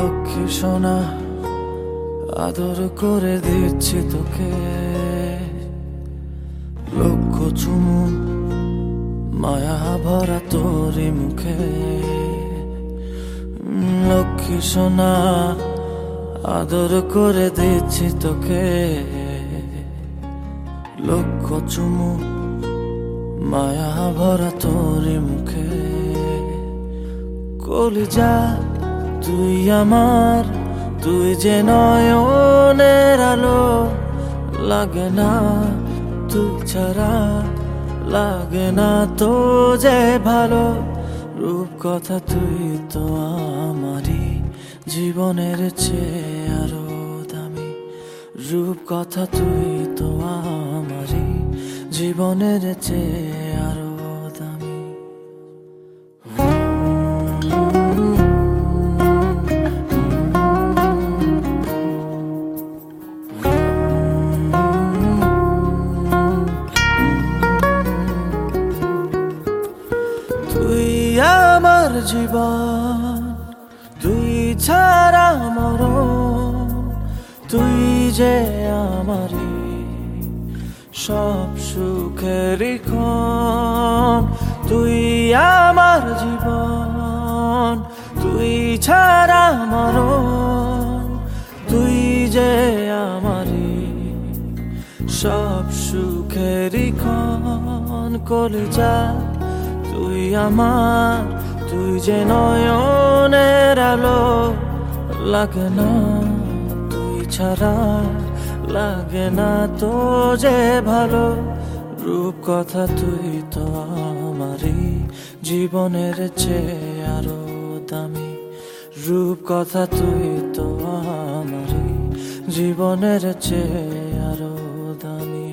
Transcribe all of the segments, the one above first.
লক্ষ্মী সোনা, আদর করে দিচ্ছি তোকে, লক্ষ চুমু মায়া ভরা তোরই মুখে। লক্ষ্মী সোনা, আদর করে দিচ্ছি তোকে, লক্ষ চুমু মায়া ভরা তোরই মুখে। কলিজা তুই আমার, তুই যে নয়নের আলো, লাগে না তুই ছাড়া, লাগে না তো যে ভালো। রূপ কথা তুই তো আমারই জীবনের চেয়ে আরো দামি, রূপ কথা তুই তো আমারই জীবনের চেয়ে আরো দামি। তুই আমার জীবন, তুই ছাড়া মরণ, তুই যে আমারই সব সুখেরই ক্ষণ। তুই আমার জীবন, তুই ছাড়া মরণ, তুই যে আমারই সব সুখেরই ক্ষণ। কলিজা তুই আমার, তুই যে নয়নের আলো, লাগে না তুই ছাড়া, লাগে না তো যে ভালো। রূপ কথা তুই তো আমারই জীবনের চেয়ে আরো দামি, রূপ কথা তুই তো আমারই জীবনের চেয়ে আরো দামি।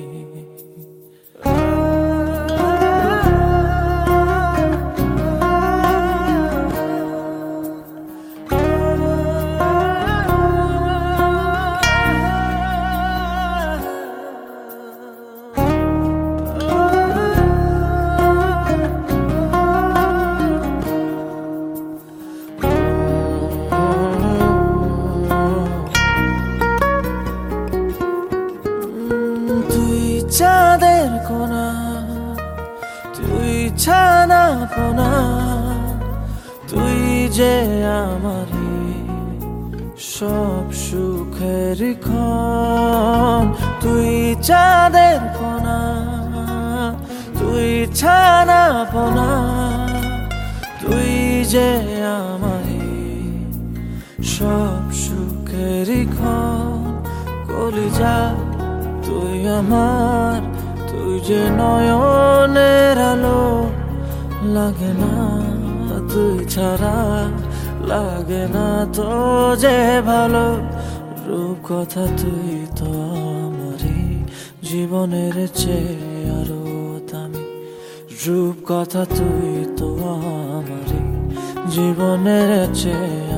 চাঁদের কোনা, তুই ছানা পোনা, তুই যে আমারই সব সুখের ক্ষণ। তুই চাঁদের কোনা, তুই ছানা পোনা, তুই যে আমারই সব সুখের ক্ষণ। কলিজা তুই আমার, তুই যে নয়নের আলো, লাগে না তুই ছাড়া, লাগে না তো যে ভালো। রূপ কথা তুই তো আমারই জীবনের চেয়ে আরো দামি, রূপ কথা তুই তো আমারই জীবনের চেয়ে